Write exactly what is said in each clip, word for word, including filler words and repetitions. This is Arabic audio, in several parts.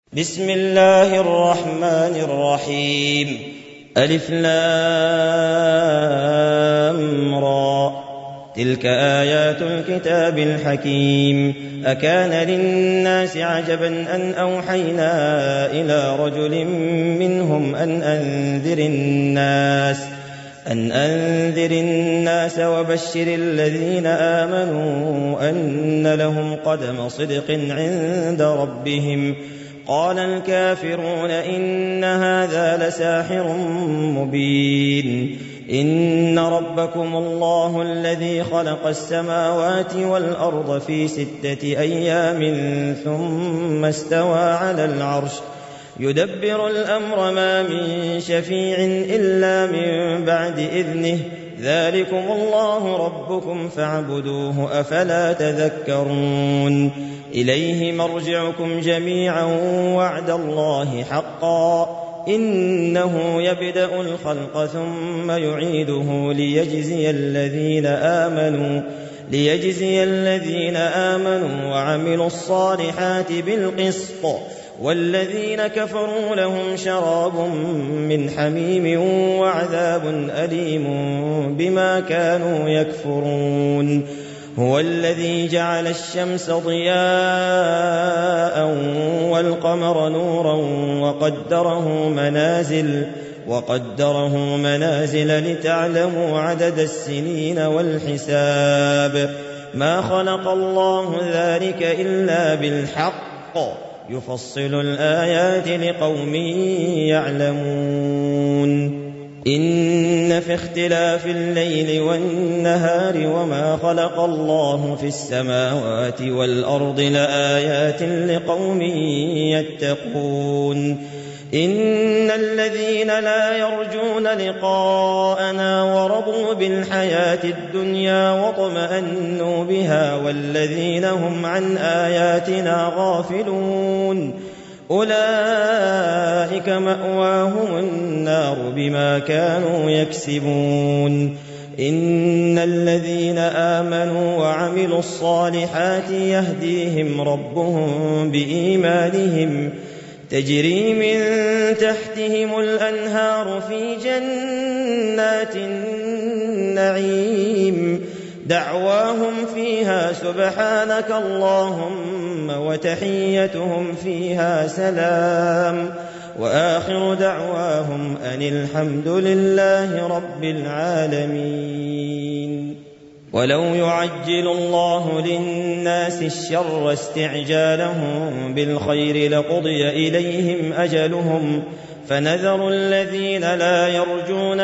بسم الله الرحمن الرحيم. ألف لام را، تلك آيات الكتاب الحكيم. أكان للناس عجبا أن أوحينا إلى رجل منهم أن أنذر الناس أن أنذر الناس وبشر الذين آمنوا أن لهم قدم صدق عند ربهم. قال الكافرون إن هذا لساحر مبين. إن ربكم الله الذي خلق السماوات والأرض في ستة أيام ثم استوى على العرش يدبر الأمر ما من شفيع إلا من بعد إذنه. ذلكم الله ربكم فاعبدوه أفلا تذكرون. إليه مرجعكم جميعا وعد الله حقا إنه يبدأ الخلق ثم يعيده ليجزي الذين آمنوا ليجزي الذين آمنوا وعملوا الصالحات بالقسط والذين كفروا لهم شراب من حميم وعذاب أليم بما كانوا يكفرون. هو الذي جعل الشمس ضياء والقمر نورا وقدره منازل وقدره منازل لتعلموا عدد السنين والحساب. ما خلق الله ذلك إلا بالحق يفصل الآيات لقوم يعلمون. إن في اختلاف الليل والنهار وما خلق الله في السماوات والأرض لآيات لقوم يتقون. إن الذين لا يرجون لقاءنا ورضوا بالحياة الدنيا واطمأنوا بها والذين هم عن آياتنا غافلون أولئك مأواهم النار بما كانوا يكسبون. إن الذين آمنوا وعملوا الصالحات يهديهم ربهم بإيمانهم تجري من تحتهم الأنهار في جنات النعيم دعواهم فيها سبحانك اللهم وتحيتهم فيها سلام وآخر دعواهم أن الحمد لله رب العالمين. ولو يعجل الله للناس الشر استعجالهم بالخير لقضي إليهم أجلهم فنذر الذين لا يرجون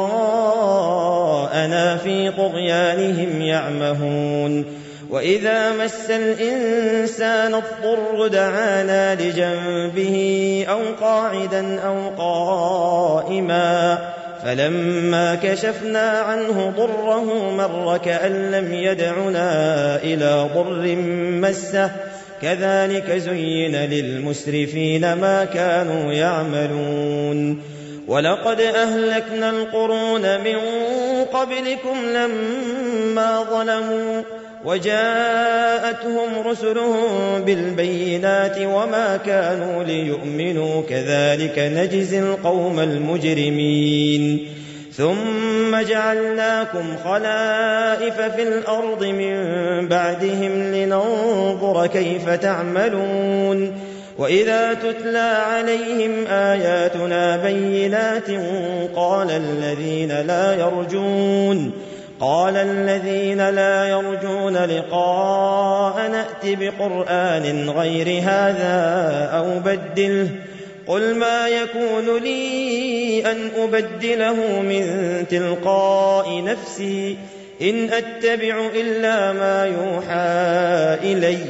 لقاءنا في طغيانهم يعمهون. وإذا مس الإنسان الضر دعانا لجنبه أو قاعدا أو قائما فلما كشفنا عنه ضره مر كأن لم يدعنا إلى ضر مسه كذلك زين للمسرفين ما كانوا يعملون. ولقد أهلكنا القرون من قبلكم لما ظلموا وجاءتهم رسلهم بالبينات وما كانوا ليؤمنوا كذلك نجزي القوم المجرمين. ثم جعلناكم خلائف في الأرض من بعدهم لننظر كيف تعملون. وإذا تتلى عليهم آياتنا بينات قال الذين لا يرجون قال الذين لا يرجون لقاء نأت بقرآن غير هذا أو بدله قل ما يكون لي أن أبدله من تلقاء نفسي إن أتبع إلا ما يوحى إلي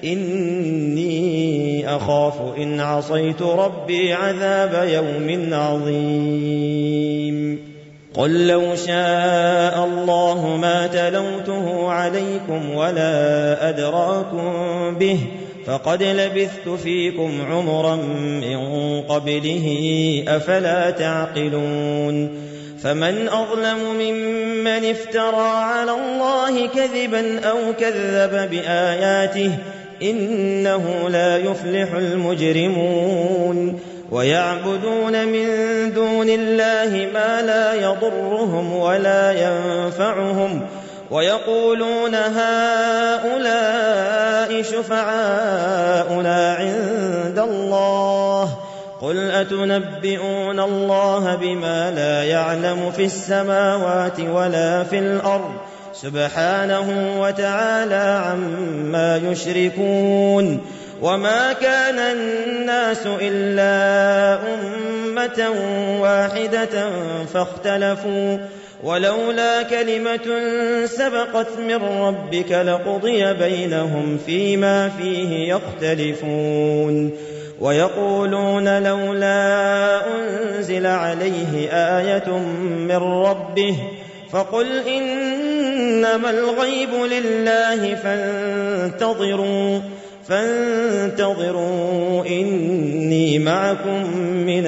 إني أخاف إن عصيت ربي عذاب يوم عظيم. قل لو شاء الله ما تلوته عليكم ولا أدراكم به فقد لبثت فيكم عمرا من قبله أفلا تعقلون. فمن أظلم ممن افترى على الله كذبا أو كذب بآياته إنه لا يفلح المجرمون ويعبدون من دون الله ما لا يضرهم ولا ينفعهم ويقولون هؤلاء شفعاؤنا عند الله قل أتنبئون الله بما لا يعلم في السماوات ولا في الأرض سبحانه وتعالى عما يشركون وما كان الناس إلا أمة واحدة فاختلفوا ولولا كلمة سبقت من ربك لقضي بينهم فيما فيه يختلفون ويقولون لولا أنزل عليه آية من ربه فقل إنما الغيب لله فانتظروا فانتظروا إني معكم من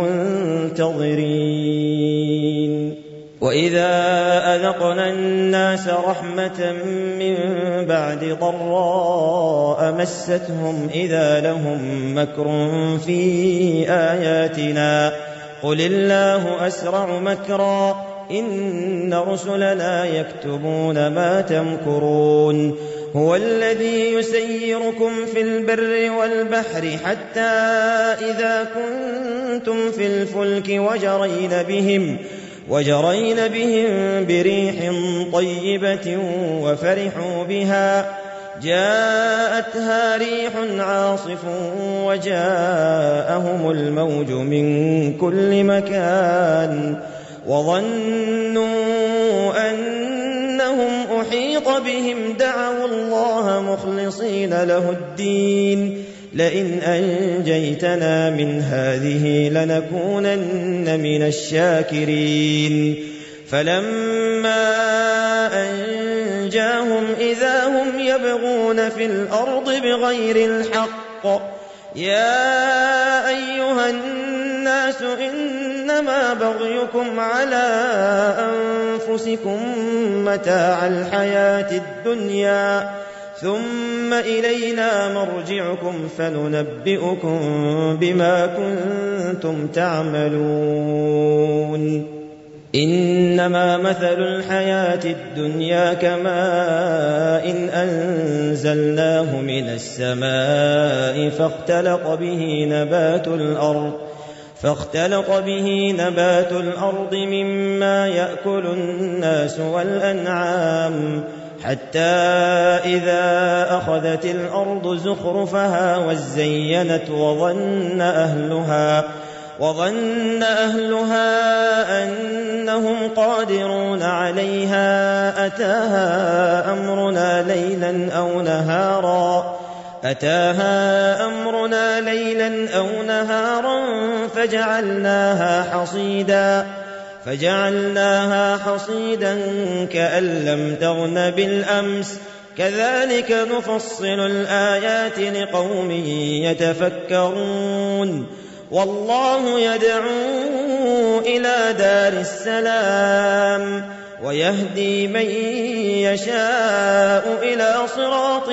المنتظرين وإذا أذقنا الناس رحمة من بعد ضراء مستهم إذا لهم مكر في آياتنا قل الله أسرع مكرا إن رسلنا يكتبون ما تمكرون هو الذي يسيركم في البر والبحر حتى إذا كنتم في الفلك وجرين بهم وجرين بهم بريح طيبة وفرحوا بها جاءتها ريح عاصف وجاءهم الموج من كل مكان وظنوا أنهم أحيط بهم دعوا الله مخلصين له الدين لئن أنجيتنا من هذه لنكونن من الشاكرين فلما أنجاهم إذا هم يبغون في الأرض بغير الحق يا أيها الناس إنما بغيكم على أنفسكم متاع الحياة الدنيا ثم إلينا مرجعكم فننبئكم بما كنتم تعملون إنما مثل الحياة الدنيا كماء إن أنزلناه من السماء فاختلط به نبات الأرض فاختلط به نبات الأرض مما يأكل الناس والأنعام حتى إذا أخذت الأرض زخرفها وزينت وظن أهلها وظن أهلها أنهم قادرون عليها أتاها أمرنا ليلا أو نهارا أتاها أمرنا ليلا أو نهارا فجعلناها حصيدا فجعلناها حصيدا كأن لم تغن بالأمس كذلك نفصل الآيات لقوم يتفكرون والله يدعو إلى دار السلام ويهدي من يشاء إلى صراط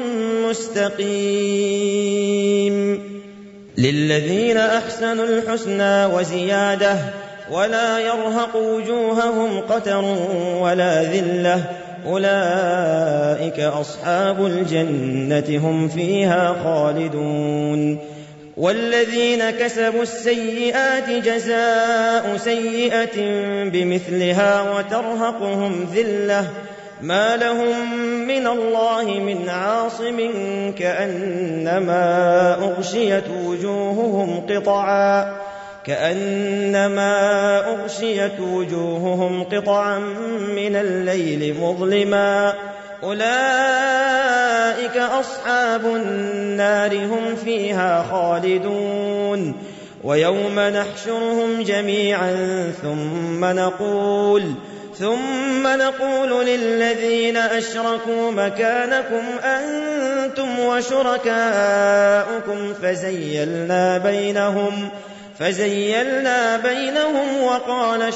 مستقيم للذين أحسنوا الحسنى وزيادة ولا يرهق وجوههم قتر ولا ذلة أولئك أصحاب الجنة هم فيها خالدون والذين كسبوا السيئات جزاء سيئة بمثلها وترهقهم ذلة ما لهم من الله من عاصم كأنما أغشيت وجوههم قطعا كأنما أغشيت وجوههم قطعا من الليل مظلما أولئك أصحاب النار هم فيها خالدون ويوم نحشرهم جميعا ثم نقول ثم نقول للذين أشركوا مكانكم أنتم وشركاؤكم فزيلنا بينهم فزيلنا بينهم وقال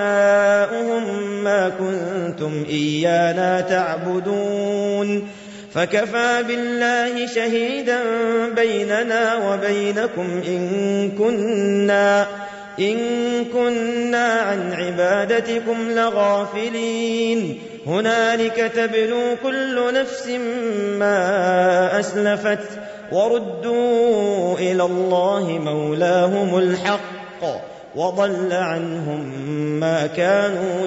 شركاؤهم ما كنتم إيانا تعبدون فكفى بالله شهيدا بيننا وبينكم إن كنا, إن كنا عن عبادتكم لغافلين هنالك تبلو كل نفس ما أسلفت وردوا إلى الله مولاهم الحق وضل عنهم ما كانوا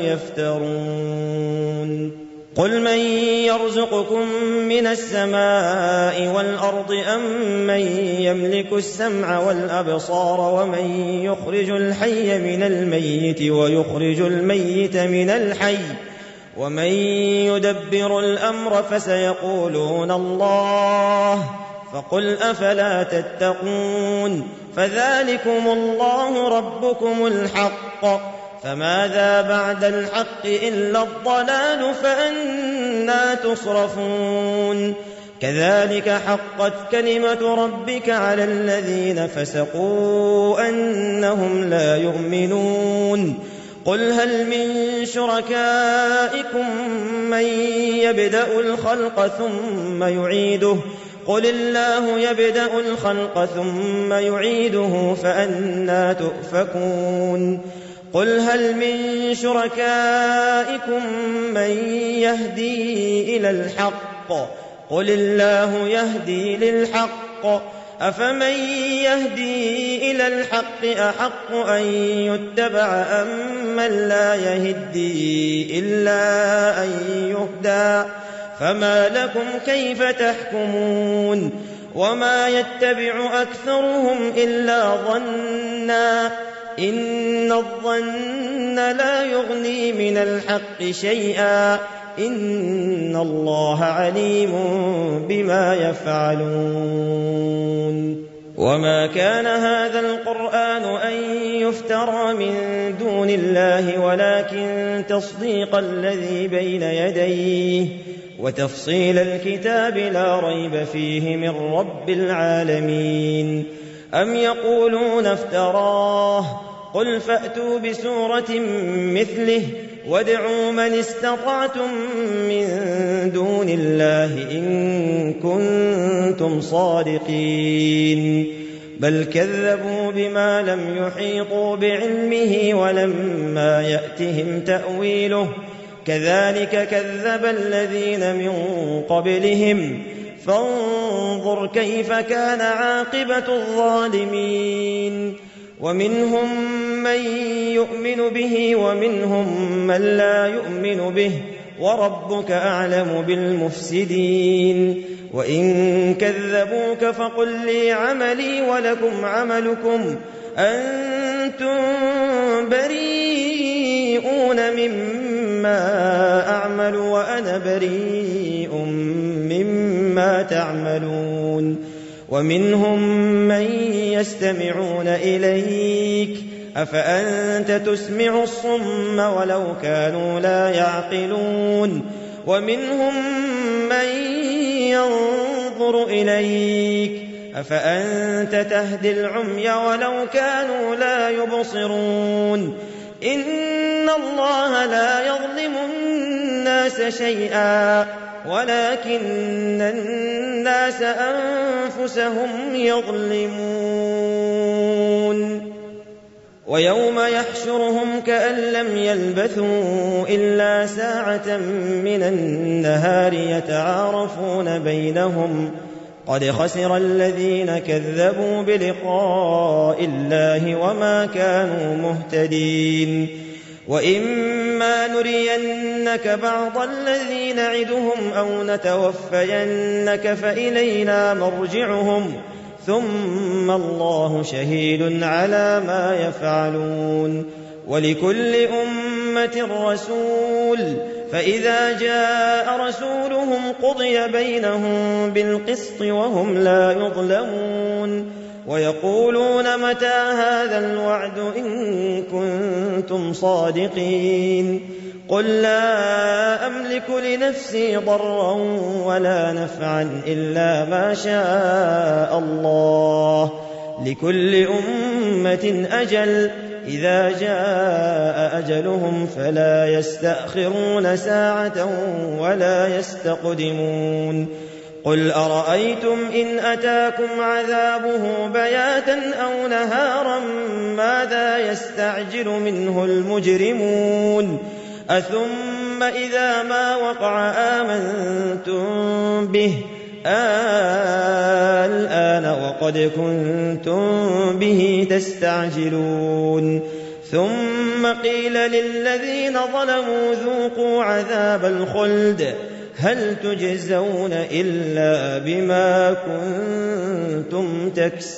يفترون قل من يرزقكم من السماء والأرض أم من يملك السمع والأبصار ومن يخرج الحي من الميت ويخرج الميت من الحي ومن يدبر الأمر فسيقولون الله فقل أفلا تتقون فذلكم الله ربكم الحق فماذا بعد الحق إلا الضلال فأنى تصرفون كذلك حقت كلمة ربك على الذين فسقوا أنهم لا يؤمنون قل هل من شركائكم من يبدأ الخلق ثم يعيده قل الله يبدأ الخلق ثم يعيده فأنى تؤفكون قل هل من شركائكم من يهدي إلى الحق قل الله يهدي للحق أفمن يهدي إلى الحق أحق أن يتبع أم من لا يهدي إلا أن يهدى فما لكم كيف تحكمون وما يتبع أكثرهم إلا ظنا إن الظن لا يغني من الحق شيئا إن الله عليم بما يفعلون وما كان هذا القرآن أن يفترى من دون الله ولكن تصديق الذي بين يديه وتفصيل الكتاب لا ريب فيه من رب العالمين أم يقولون افتراه قل فأتوا بسورة مثله وادعوا من استطعتم من دون الله إن كنتم صادقين بل كذبوا بما لم يحيطوا بعلمه ولما يأتهم تأويله كذلك كذب الذين من قبلهم فانظر كيف كان عاقبة الظالمين ومنهم من يؤمن به ومنهم من لا يؤمن به وربك أعلم بالمفسدين وإن كذبوك فقل لي عملي ولكم عملكم أنتم بريئون مما أعمل وأنا بريء مما تعملون ومنهم من يستمعون إليك أفأنت تسمع الصم ولو كانوا لا يعقلون ومنهم من ينظر إليك أفأنت تهدي العمي ولو كانوا لا يبصرون إن الله لا يظلم الناس شيئا ولكن الناس أنفسهم يظلمون ويوم يحشرهم كأن لم يلبثوا إلا ساعة من النهار يتعارفون بينهم قد خسر الذين كذبوا بلقاء الله وما كانوا مهتدين وإما نرينك بعض الذي نعدهم أو نتوفينك فإلينا مرجعهم ثم الله شهيد على ما يفعلون ولكل أمة رسول فإذا جاء رسولهم قضي بينهم بالقسط وهم لا يظلمون ويقولون متى هذا الوعد إن كنتم صادقين قل لا أملك لنفسي ضرا ولا نفعا إلا ما شاء الله لكل أمة أجل إذا جاء أجلهم فلا يستأخرون ساعة ولا يستقدمون قل أرأيتم إن أتاكم عذابه بياتا أو نهارا ماذا يستعجل منه المجرمون أثم إذا ما وقع آمنتم به الآن وقد كنتم به تستعجلون ثم قيل للذين ظلموا ذوقوا عذاب الخلد هل تجزون إلا بما كنتم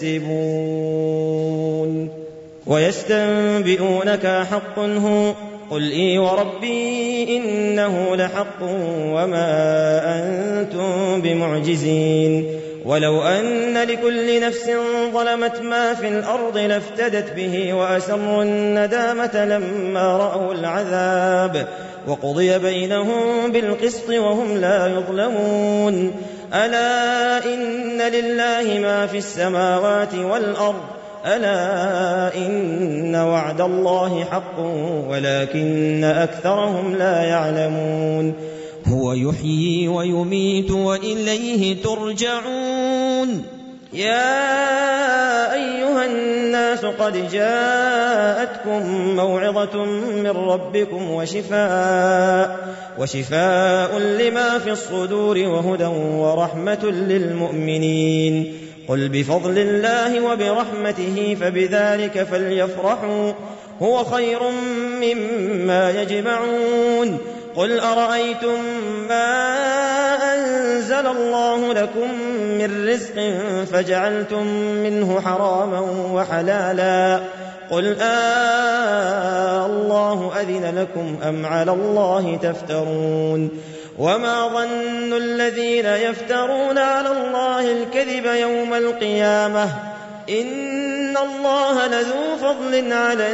تكسبون ويستنبئونك حق هو قل إي وربي إنه لحق وما أنتم بمعجزين ولو أن لكل نفس ظلمت ما في الأرض لافتدت به وأسروا الندامة لما رأوا العذاب وقضي بينهم بالقسط وهم لا يظلمون ألا إن لله ما في السماوات والأرض ألا إن وعد الله حق ولكن أكثرهم لا يعلمون هو يحيي ويميت وإليه ترجعون يا أيها الناس قد جاءتكم موعظة من ربكم وشفاء, وشفاء لما في الصدور وهدى ورحمة للمؤمنين قل بفضل الله وبرحمته فبذلك فليفرحوا هو خير مما يجمعون قل أرأيتم ما أنزل الله لكم من رزق فجعلتم منه حراما وحلالا قل آه الله أذن لكم أم على الله تفترون وما ظن الذين يفترون على الله الكذب يوم القيامة إن الله لذو فضل على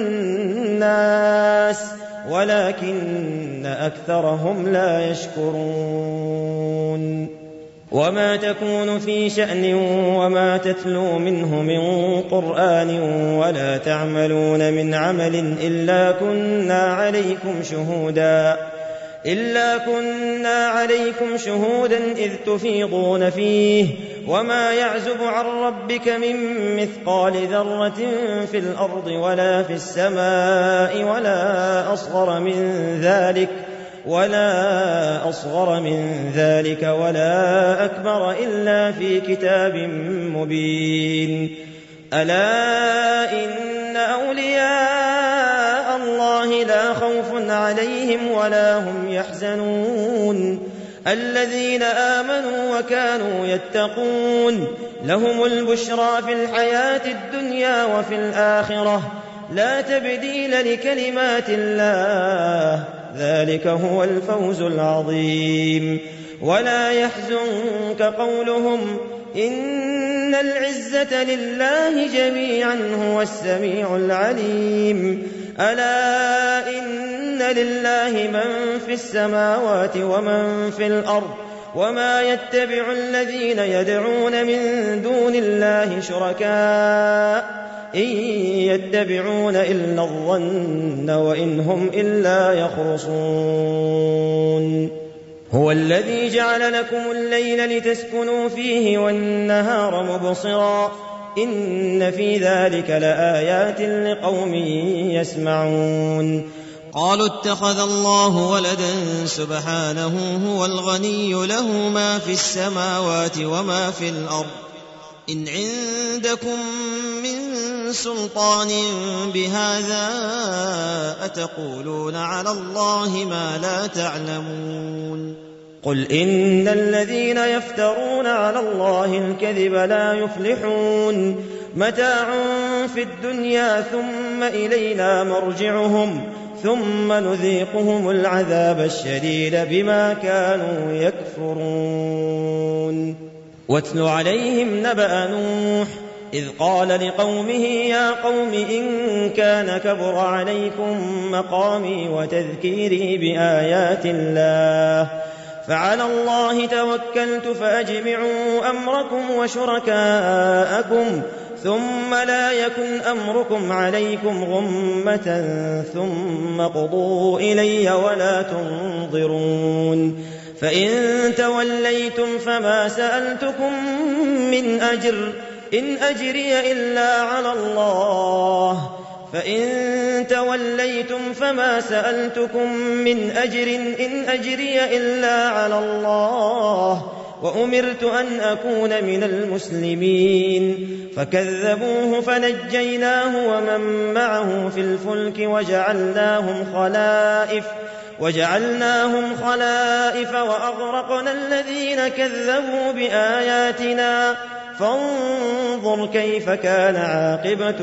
الناس ولكن أكثرهم لا يشكرون وما تكون في شأن وما تتلو منه من قرآن ولا تعملون من عمل إلا كنا عليكم شهودا إلا كنا عليكم شهودا إذ تفيضون فيه وما يعزب عن ربك من مثقال ذرة في الأرض ولا في السماء ولا أصغر من ذلك ولا أصغر من ذلك ولا أكبر إلا في كتاب مبين ألا إن أولياء الله لا خوف عليهم ولا هم يحزنون الذين آمنوا وكانوا يتقون لهم البشرى في الحياة الدنيا وفي الآخرة لا تبديل لكلمات الله ذلك هو الفوز العظيم ولا يحزنك قولهم إن العزة لله جميعا هو السميع العليم ألا إن لله من في السماوات ومن في الأرض وما يتبع الذين يدعون من دون الله شركاء إن يتبعون إلا الظن وإن هم إلا يخرصون هو الذي جعل لكم الليل لتسكنوا فيه والنهار مبصرا إن في ذلك لآيات لقوم يسمعون قالوا اتخذ الله ولدا سبحانه هو الغني له ما في السماوات وما في الأرض إن عندكم من سلطان بهذا أتقولون على الله ما لا تعلمون قل إن الذين يفترون على الله الكذب لا يفلحون متاع في الدنيا ثم إلينا مرجعهم ثم نذيقهم العذاب الشديد بما كانوا يكفرون واتل عليهم نبأ نوح إذ قال لقومه يا قوم إن كان كبر عليكم مقامي وتذكيري بآيات الله فعلى الله توكلت فأجمعوا أمركم وشركاءكم ثم لا يكن أمركم عليكم غمة ثم قضوا إلي ولا تنظرون فإن توليتم فما سألتكم من أجر إن أجري إلا على الله فإن توليتم فما سألتكم من أجر إن أجري إلا على الله وأمرت أن أكون من المسلمين فكذبوه فنجيناه ومن معه في الفلك وجعلناهم خلائف وجعلناهم خلائف وأغرقنا الذين كذبوا بآياتنا فانظر كيف كان عاقبة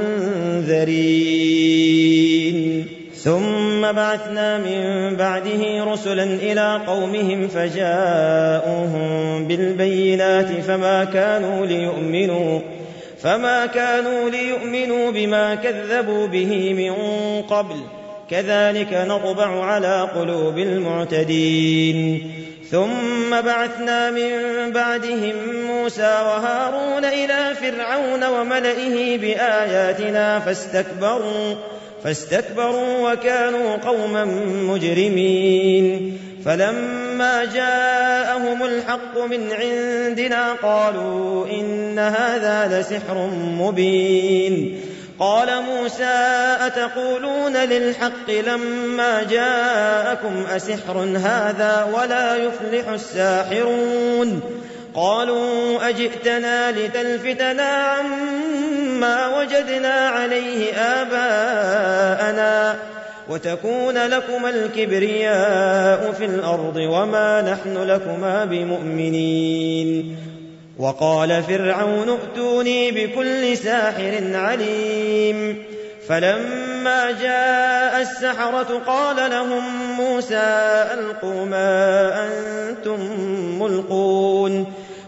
المنذرين ثم بعثنا من بعده رسلا إلى قومهم فجاءوهم بالبينات فما كانوا ليؤمنوا فما كانوا ليؤمنوا بما كذبوا به من قبل كذلك نطبع على قلوب المعتدين ثم بعثنا من بعدهم موسى وهارون إلى فرعون وملئه بآياتنا فاستكبروا فاستكبروا وكانوا قوما مجرمين فلما جاءهم الحق من عندنا قالوا إن هذا لسحر مبين قال موسى أتقولون للحق لما جاءكم أسحر هذا ولا يفلح الساحرون قالوا أجئتنا لتلفتنا عما وجدنا عليه آباءنا وتكون لكما الكبرياء في الأرض وما نحن لكما بمؤمنين وقال فرعون ائتوني بكل ساحر عليم فلما جاء السحرة قال لهم موسى ألقوا ما أنتم ملقون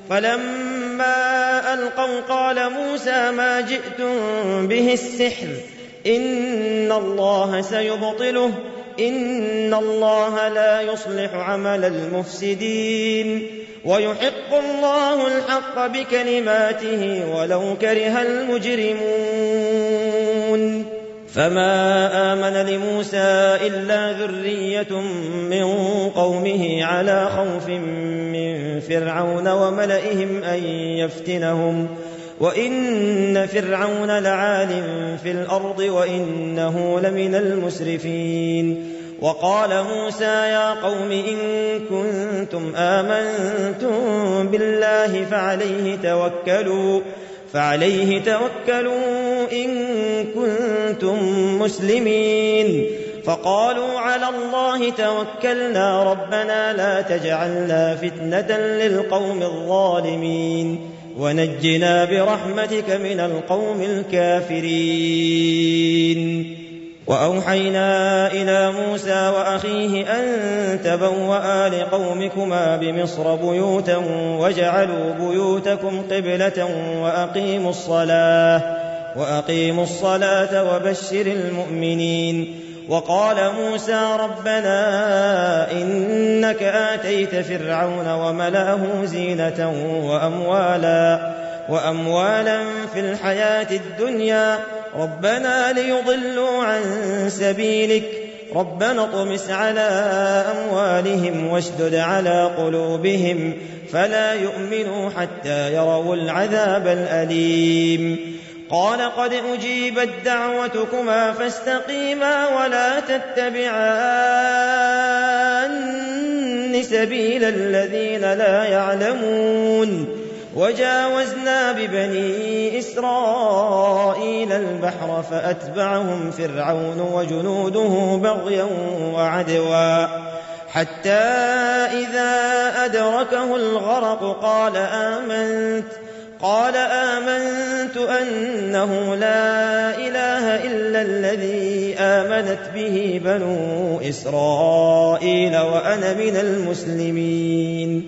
فلما ألقوا قال موسى ما جئتم به السحر إن الله سيبطله إن الله لا يصلح عمل المفسدين ويحق الله الحق بكلماته ولو كره المجرمون فما آمن لموسى إلا ذرية من قومه على خوف من فرعون وملئهم أن يفتنهم وإن فرعون لعال في الأرض وإنه لمن المسرفين وقال موسى يا قوم إن كنتم آمنتم بالله فعليه توكلوا فعليه توكلوا إن كنتم مسلمين فقالوا على الله توكلنا ربنا لا تجعلنا فتنة للقوم الظالمين ونجنا برحمتك من القوم الكافرين وأوحينا إلى موسى وأخيه أن تبوأ لقومكما بمصر بيوتا وجعلوا بيوتكم قبلة وأقيموا الصلاة وأقيموا الصلاة وبشر المؤمنين وقال موسى ربنا إنك آتيت فرعون وملأه زينة وأموالا وأموالا في الحياة الدنيا ربنا ليضلوا عن سبيلك ربنا اطمس على أموالهم واشدد على قلوبهم فلا يؤمنوا حتى يروا العذاب الأليم قال قد أجيبت دعوتكما فاستقيما ولا تتبعان سبيل الذين لا يعلمون وجاوزنا ببني إسرائيل البحر فأتبعهم فرعون وجنوده بغيا وعدوا حتى إذا أدركه الغرق قال آمنت قال آمنت أنه لا إله إلا الذي آمنت به بنو إسرائيل وأنا من المسلمين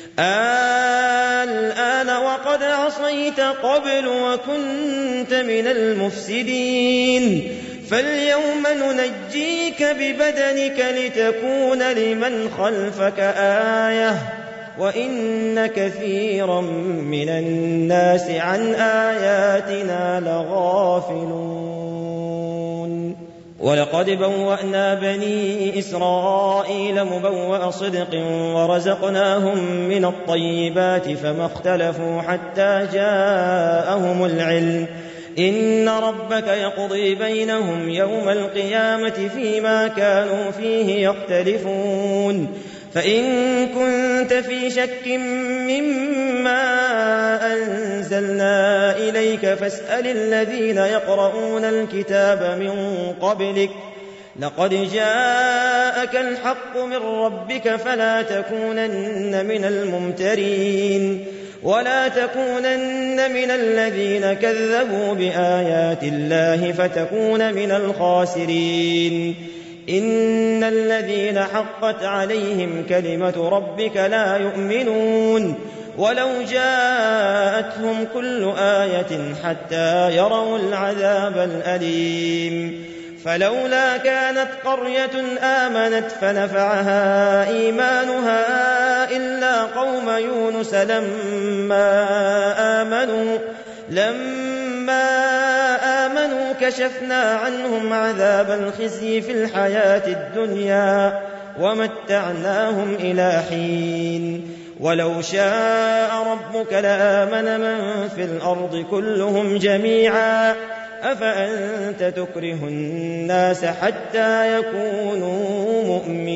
الآن وقد عصيت قبل وكنت من المفسدين فاليوم ننجيك ببدنك لتكون لمن خلفك آية وإن كثيرا من الناس عن آياتنا لغافلون ولقد بوأنا بني إسرائيل مبوأ صدق ورزقناهم من الطيبات فما اختلفوا حتى جاءهم العلم إن ربك يقضي بينهم يوم القيامة فيما كانوا فيه يختلفون فإن كنت في شك مما أنزلنا إليك فاسأل الذين يقرؤون الكتاب من قبلك لقد جاءك الحق من ربك فلا تكونن من الممترين ولا تكونن من الذين كذبوا بآيات الله فتكون من الخاسرين إن الذين حقت عليهم كلمة ربك لا يؤمنون ولو جاءتهم كل آية حتى يروا العذاب الأليم فلولا كانت قرية آمنت فنفعها إيمانها إلا قوم يونس لما آمنوا لما آمنوا كشفنا عنهم عذاب الخزي في الحياة الدنيا ومتعناهم إلى حين ولو شاء ربك لآمن من في الأرض كلهم جميعا أفأنت تكره الناس حتى يكونوا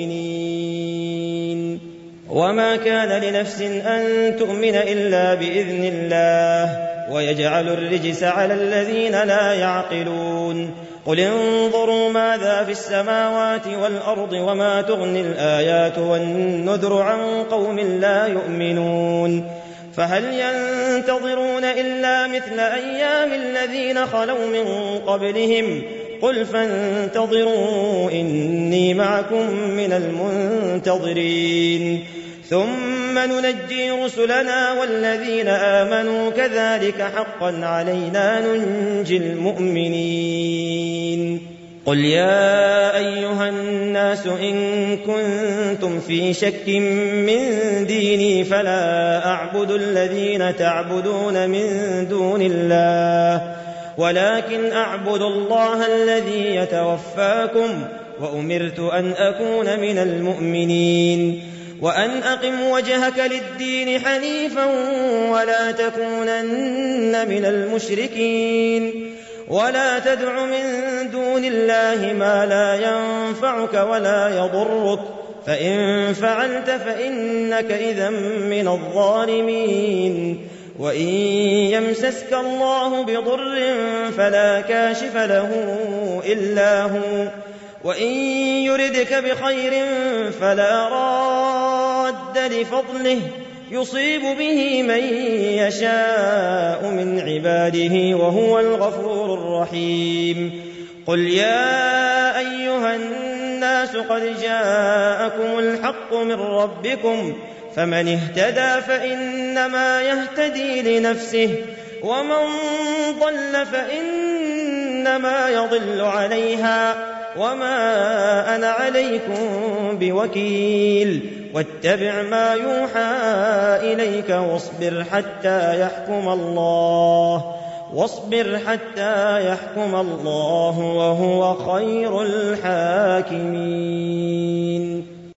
مؤمنين وما كان لنفس أن تؤمن إلا بإذن الله ويجعل الرجس على الذين لا يعقلون قل انظروا ماذا في السماوات والأرض وما تغني الآيات والنذر عن قوم لا يؤمنون فهل ينتظرون إلا مثل أيام الذين خلوا من قبلهم قل فانتظروا إني معكم من المنتظرين ثم ننجي رسلنا والذين آمنوا كذلك حقا علينا ننجي المؤمنين قل يا أيها الناس إن كنتم في شك من ديني فلا أعبد الذين تعبدون من دون الله ولكن أعبد الله الذي يتوفاكم وأمرت أن أكون من المؤمنين وأن أقم وجهك للدين حنيفا ولا تكونن من المشركين ولا تدع من دون الله ما لا ينفعك ولا يضرك فإن فعلت فإنك إذا من الظالمين وإن يمسسك الله بضر فلا كاشف له إلا هو وإن يردك بخير فلا راد لفضله يصيب به من يشاء من عباده وهو الغفور الرحيم قل يا أيها الناس قد جاءكم الحق من ربكم فمن اهتدى فإنما يهتدي لنفسه ومن ضل فإنما يضل عليها وما أنا عليكم بوكيل واتبع ما يوحى إليك واصبر حتى يحكم الله واصبر حتى يحكم الله وهو خير الحاكمين